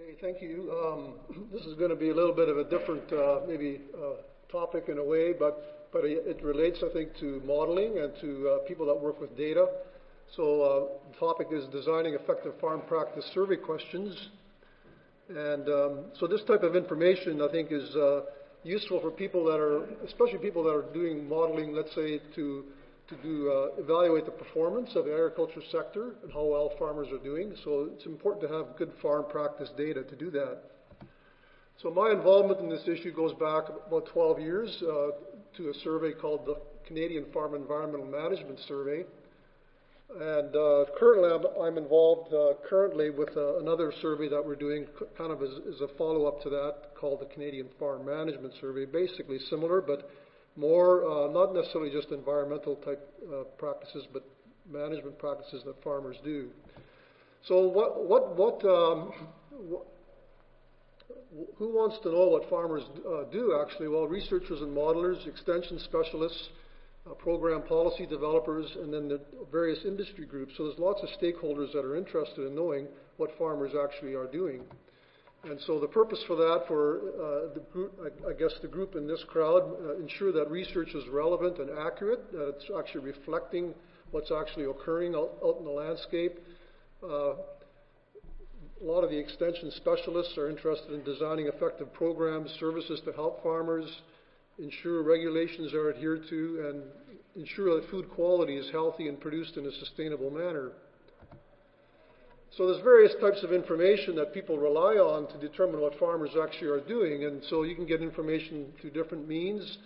Okay, thank you. This is going to be a little bit of a different, maybe topic in a way, but it relates, I think, to modeling and to people that work with data. So the topic is designing effective farm practice survey questions. And so this type of information, I think, is useful for people that are, especially people that are doing modeling, let's say, to evaluate the performance of the agriculture sector and how well farmers are doing. So it's important to have good farm practice data to do that. So my involvement in this issue goes back about 12 years to a survey called the Canadian Farm Environmental Management Survey. And currently I'm involved currently with another survey that we're doing kind of as a follow-up to that called the Canadian Farm Management Survey. Basically similar, but more, not necessarily just environmental type practices, but management practices that farmers do. So who wants to know what farmers do actually? Well, researchers and modelers, extension specialists, program policy developers, and then the various industry groups. So there's lots of stakeholders that are interested in knowing what farmers actually are doing. And so the purpose for that, for the group, I guess the group in this crowd, ensure that research is relevant and accurate, that it's actually reflecting what's actually occurring out in the landscape. A lot of the extension specialists are interested in designing effective programs, services to help farmers, ensure regulations are adhered to, and ensure that food quality is healthy and produced in a sustainable manner. So there's various types of information that people rely on to determine what farmers actually are doing, and so you can get information through different means.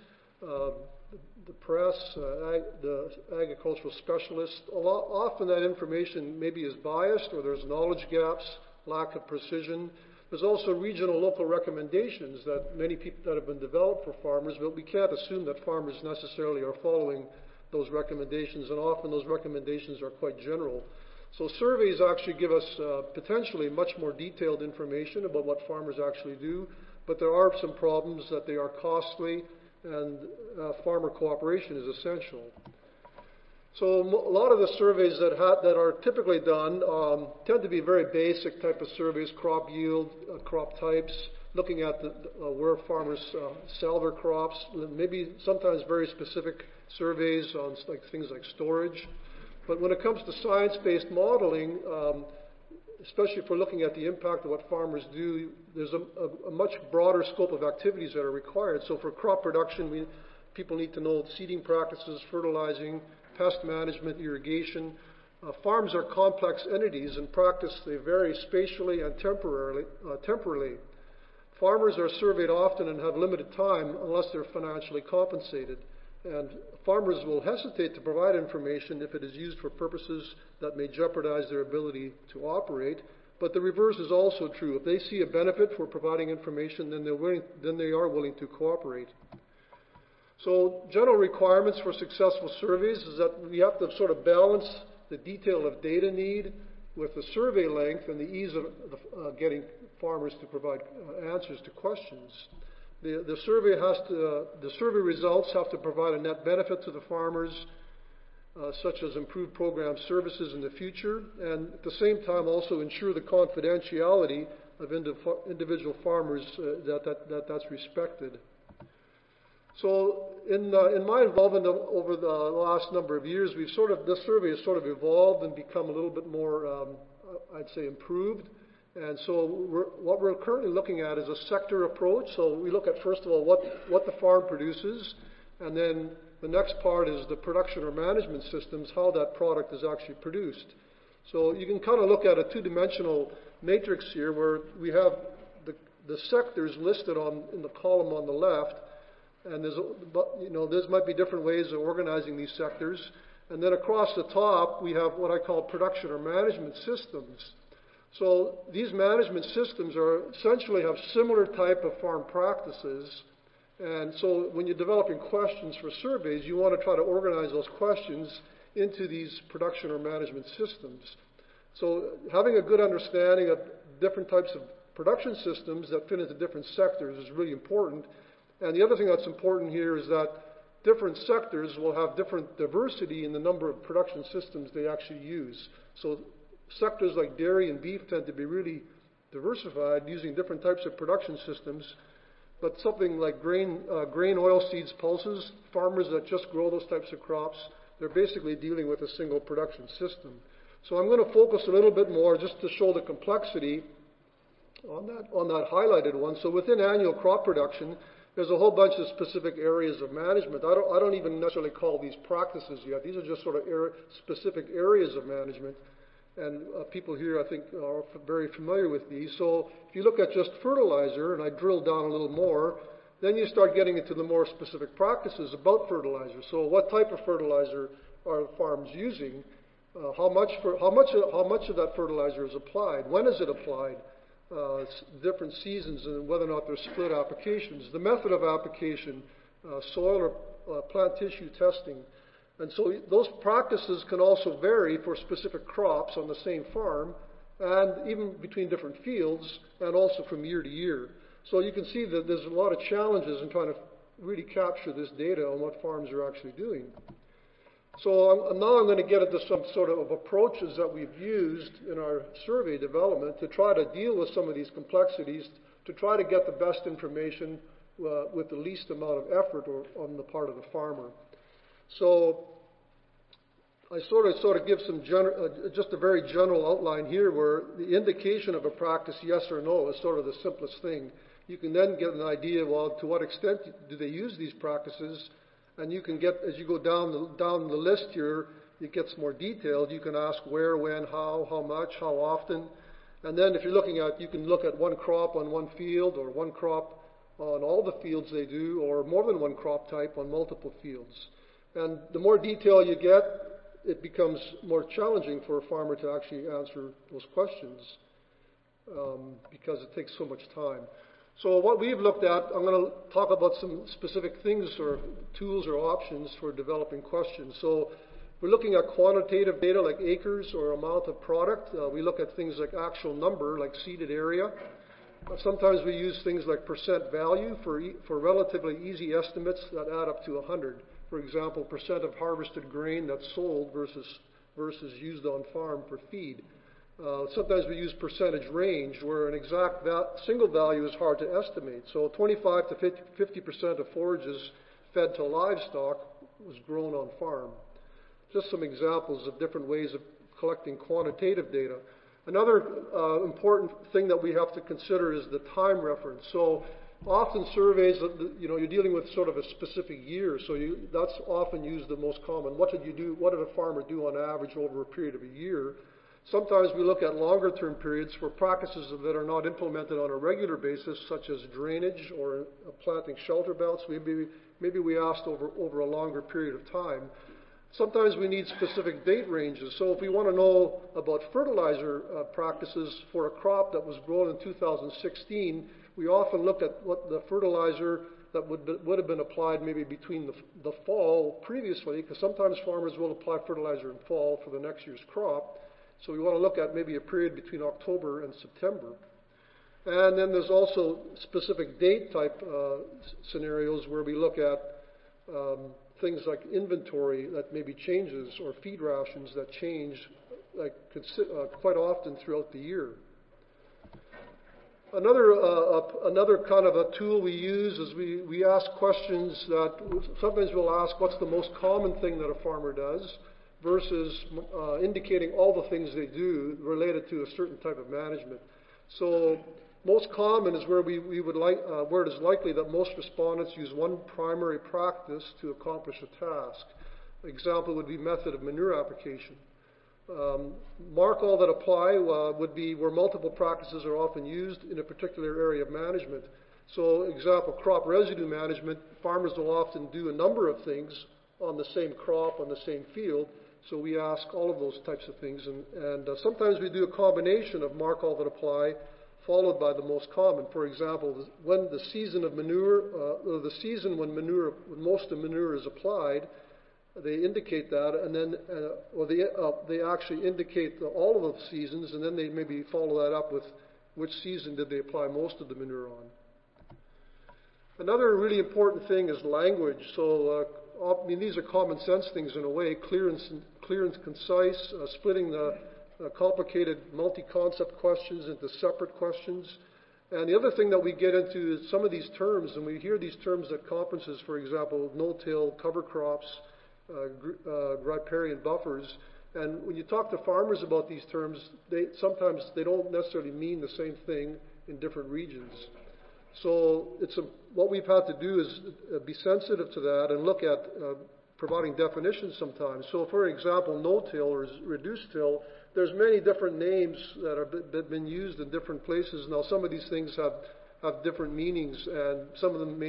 The press, the agricultural specialists, often that information maybe is biased or there's knowledge gaps, lack of precision. There's also regional local recommendations that many people that have been developed for farmers, but we can't assume that farmers necessarily are following those recommendations, and often those recommendations are quite general. So surveys actually give us potentially much more detailed information about what farmers actually do, but there are some problems that they are costly, and farmer cooperation is essential. So a lot of the surveys that are typically done tend to be very basic type of surveys: crop yield, crop types, looking at where farmers sell their crops, maybe sometimes very specific surveys on things like storage. But when it comes to science-based modeling, especially if we're looking at the impact of what farmers do, there's a much broader scope of activities that are required. So for crop production, people need to know seeding practices, fertilizing, pest management, irrigation. Farms are complex entities. In practice, they vary spatially and temporally. Farmers are surveyed often and have limited time unless they're financially compensated. And farmers will hesitate to provide information if it is used for purposes that may jeopardize their ability to operate. But the reverse is also true. If they see a benefit for providing information, then they are willing to cooperate. So general requirements for successful surveys is that we have to sort of balance the detail of data need with the survey length and the ease of getting farmers to provide answers to questions. The survey results have to provide a net benefit to the farmers, such as improved program services in the future, and at the same time also ensure the confidentiality of individual farmers, that's respected. So in my involvement over the last number of years, this survey has sort of evolved and become a little bit more, I'd say, improved. And so what we're currently looking at is a sector approach. So we look at, first of all, what the farm produces, and then the next part is the production or management systems, how that product is actually produced. So you can kind of look at a two-dimensional matrix here where we have the sectors listed in the column on the left, and there might be different ways of organizing these sectors. And then across the top, we have what I call production or management systems. So these management systems essentially have similar type of farm practices. And so when you're developing questions for surveys, you want to try to organize those questions into these production or management systems. So having a good understanding of different types of production systems that fit into different sectors is really important. And the other thing that's important here is that different sectors will have different diversity in the number of production systems they actually use. So sectors like dairy and beef tend to be really diversified using different types of production systems. But something like grain oilseeds pulses, farmers that just grow those types of crops, they're basically dealing with a single production system. So I'm going to focus a little bit more just to show the complexity on that highlighted one. So within annual crop production, there's a whole bunch of specific areas of management. I don't even necessarily call these practices yet. These are just sort of specific areas of management. And people here, I think, are very familiar with these. So if you look at just fertilizer, and I drill down a little more, then you start getting into the more specific practices about fertilizer. So what type of fertilizer are farms using? How much of that fertilizer is applied? When is it applied? Different seasons, and whether or not there's split applications. The method of application, soil or plant tissue testing. And so those practices can also vary for specific crops on the same farm, and even between different fields, and also from year to year. So you can see that there's a lot of challenges in trying to really capture this data on what farms are actually doing. So now I'm going to get into some sort of approaches that we've used in our survey development to try to deal with some of these complexities, to try to get the best information with the least amount of effort on the part of the farmer. So I sort of give some just a very general outline here, where the indication of a practice, yes or no, is sort of the simplest thing. You can then get an idea, well, to what extent do they use these practices? And you can get, as you go down the list here, it gets more detailed. You can ask where, when, how much, how often. And then if you're looking at, you can look at one crop on one field, or one crop on all the fields they do, or more than one crop type on multiple fields. And the more detail you get, it becomes more challenging for a farmer to actually answer those questions because it takes so much time. So what we've looked at, I'm going to talk about some specific things or tools or options for developing questions. So we're looking at quantitative data like acres or amount of product. We look at things like actual number, like seeded area. Sometimes we use things like percent value for relatively easy estimates that add up to 100. For example, percent of harvested grain that's sold versus used on farm for feed. Sometimes we use percentage range, where an exact single value is hard to estimate. So 25 to 50% of forages fed to livestock was grown on farm. Just some examples of different ways of collecting quantitative data. Another important thing that we have to consider is the time reference. So often surveys, you're dealing with sort of a specific year, so that's often used the most common. What did a farmer do on average over a period of a year? Sometimes we look at longer term periods for practices that are not implemented on a regular basis, such as drainage or planting shelter belts. Maybe we asked over a longer period of time. Sometimes we need specific date ranges. So if we want to know about fertilizer practices for a crop that was grown in 2016, we often look at what the fertilizer that would have been applied maybe between the fall previously, because sometimes farmers will apply fertilizer in fall for the next year's crop. So we want to look at maybe a period between October and September. And then there's also specific date type scenarios where we look at things like inventory that maybe changes, or feed rations that change quite often throughout the year. Another kind of a tool we use is we ask questions that sometimes we'll ask, what's the most common thing that a farmer does, versus indicating all the things they do related to a certain type of management. So most common is where where it is likely that most respondents use one primary practice to accomplish a task. Example would be method of manure application. Mark all that apply would be where multiple practices are often used in a particular area of management. So example, crop residue management, farmers will often do a number of things on the same crop, on the same field. So we ask all of those types of things, and sometimes we do a combination of mark all that apply followed by the most common. For example, when the season of manure, or the season when most of manure is applied, they indicate that, and then they actually indicate all of the seasons, and then they maybe follow that up with which season did they apply most of the manure on. Another really important thing is language. So these are common sense things in a way, clear and concise, splitting the complicated multi-concept questions into separate questions. And the other thing that we get into is some of these terms, and we hear these terms at conferences, for example, no-till, cover crops, riparian buffers. And when you talk to farmers about these terms, sometimes they don't necessarily mean the same thing in different regions. So what we've had to do is be sensitive to that and look at providing definitions sometimes. So, for example, no-till or reduced till, there's many different names that have been used in different places. Now, some of these things have different meanings, and some of them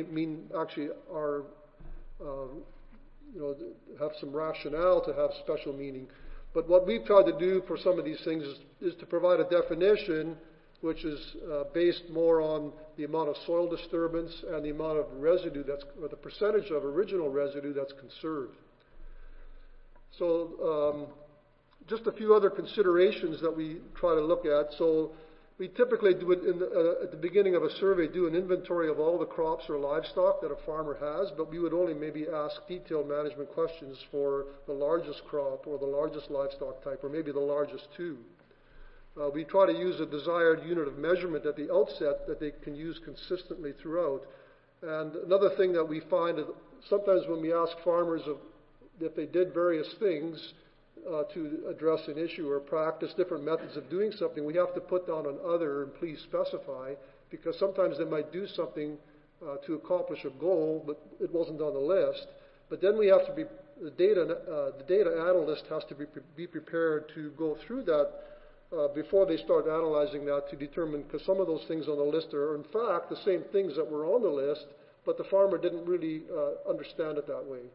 have some rationale to have special meaning. But what we've tried to do for some of these things is to provide a definition which is based more on the amount of soil disturbance and the amount of residue or the percentage of original residue that's conserved. So just a few other considerations that we try to look at. So we typically do it at the beginning of a survey, do an inventory of all the crops or livestock that a farmer has, but we would only maybe ask detailed management questions for the largest crop or the largest livestock type, or maybe the largest two. We try to use a desired unit of measurement at the outset that they can use consistently throughout. And another thing that we find is sometimes when we ask farmers if they did various things to address an issue or practice different methods of doing something, we have to put down an other and please specify, because sometimes they might do something to accomplish a goal, but it wasn't on the list. But then we have to the data analyst has to be prepared to go through that before they start analyzing that to determine, because some of those things on the list are in fact the same things that were on the list, but the farmer didn't really understand it that way.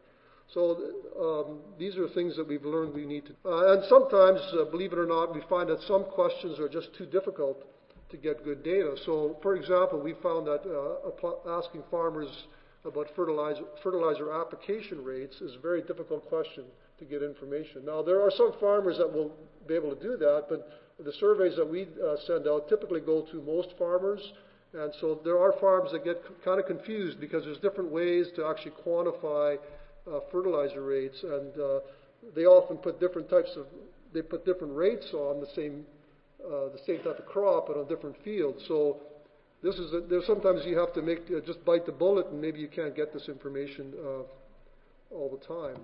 So these are things that we've learned we need to. And sometimes, believe it or not, we find that some questions are just too difficult to get good data. So, for example, we found that asking farmers about fertilizer application rates is a very difficult question to get information. Now, there are some farmers that will be able to do that, but the surveys that we send out typically go to most farmers. And so there are farms that get kind of confused because there's different ways to actually quantify fertilizer rates, and they often put different rates on the same type of crop but on different fields. So there's sometimes you have to just bite the bullet, and maybe you can't get this information all the time.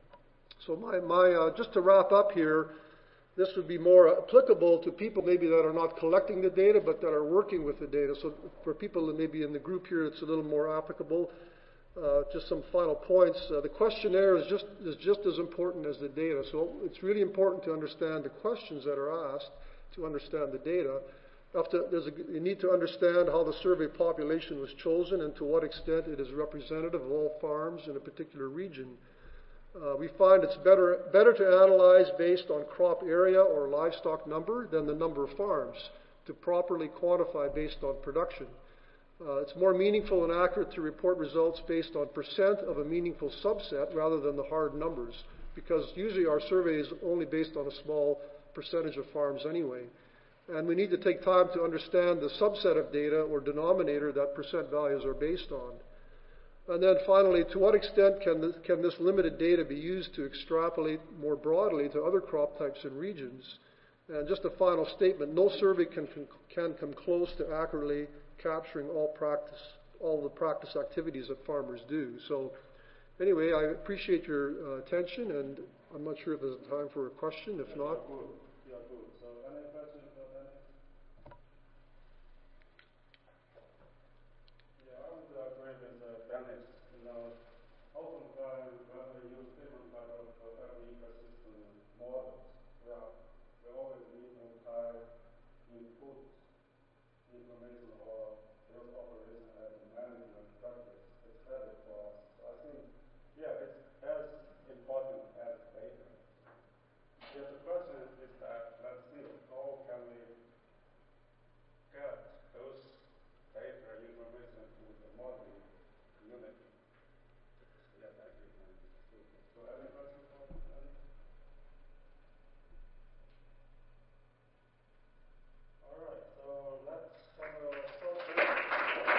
So just to wrap up here, this would be more applicable to people maybe that are not collecting the data but that are working with the data. So for people that may be in the group here, it's a little more applicable. Just some final points. The questionnaire is just as important as the data. So it's really important to understand the questions that are asked to understand the data. You need to understand how the survey population was chosen and to what extent it is representative of all farms in a particular region. We find it's better to analyze based on crop area or livestock number than the number of farms to properly quantify based on production. It's more meaningful and accurate to report results based on percent of a meaningful subset rather than the hard numbers, because usually our survey is only based on a small percentage of farms anyway. And we need to take time to understand the subset of data or denominator that percent values are based on. And then finally, to what extent can this limited data be used to extrapolate more broadly to other crop types and regions? And just a final statement, no survey can come close to accurately capturing all the practice activities that farmers do. So anyway, I appreciate your attention, and I'm not sure if there's time for a question. If not,